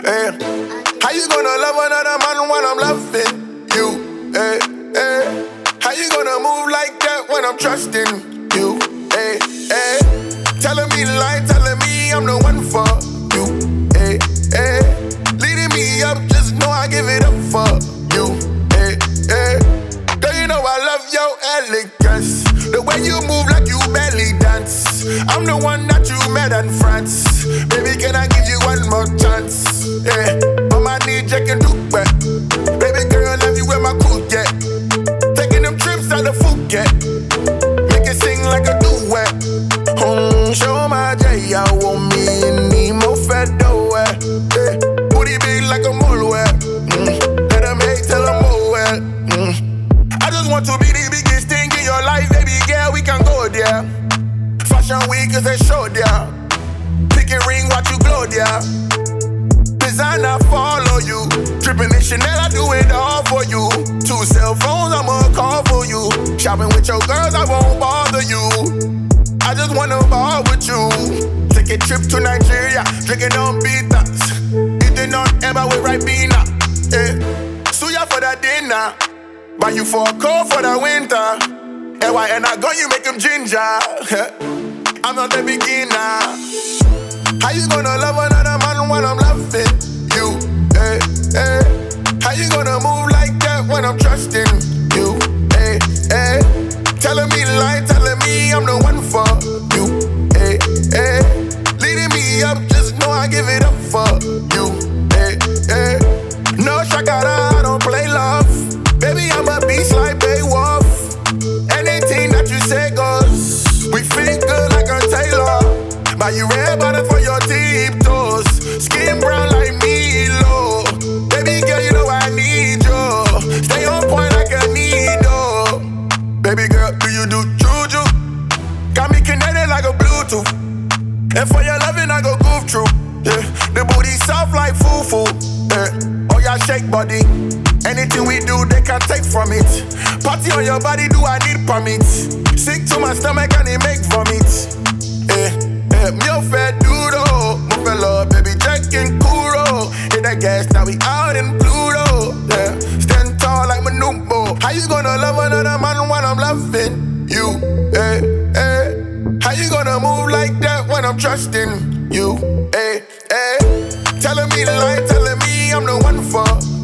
Eh. How you gonna love another man when I'm loving you? Eh, eh. How you gonna move like that when I'm trusting you? Eh, eh. Telling me lies, telling me I'm the one for you. Eh, eh. Leading me up, just know I give it up for you. Eh, eh. Girl, you know I love your elegance. The way you move like you belly dance. I'm the one that you met in France. Baby, can I give you one more chance? Yeah, on my knee, Jack and Duke back. Baby girl, love you where my cool get. Taking them trips out the Phuket. Make it sing like a duet. Show my J, I want me in Nemo Fedo. Yeah, booty big like a mole. Let them hate till I'm over. I just want to be the biggest thing in your life, baby girl, we can go there. Fashion week is a show there. Pick a ring, watch you glow there. Designer follow you. Dripping in Chanel, I do it all for you. 2 cell phones, I'ma call for you. Shopping with your girls, I won't bother you. I just wanna ball with you. Take a trip to Nigeria, drinking on beaters. Eating on Emma with Ribena. Suya for that dinner. Buy you for a coat for the winter. And I got you make him ginger. I'm not the beginner. How you gonna love another man when I'm loving you? Eh, eh. How you gonna move like that when I'm trusting you? Eh, eh. Telling me lies, telling me I'm the one for you. Eh, eh. Leading me up, just know I give it up for you. Eh, eh. No shakara, I don't play love. Baby, I'm a beast like Beowulf. Anything that you say goes. We fit good like a tailor. Buy you red bottom for your deep toes. Skin brown like Milo. Baby girl, you know I need you. Stay on point like a needle. Baby girl, do you do juju? Got me connected like a Bluetooth. And for your loving, I go goof through. Yeah, the booty soft like fufu. Yeah, oh yeah, shake body. Anything we do, they can take from it. Party on your body, do I need permits? Sick to my stomach and it make vomit. Me a fat doodle. Move a love, baby, Jack and Kuro. Hit that gas, now we out in Pluto. Yeah, stand tall like Manumbo. How you gonna love another man when I'm loving you? Eh, eh. How you gonna move like that when I'm trusting you? Eh, eh. Telling me lies, telling me I'm the one for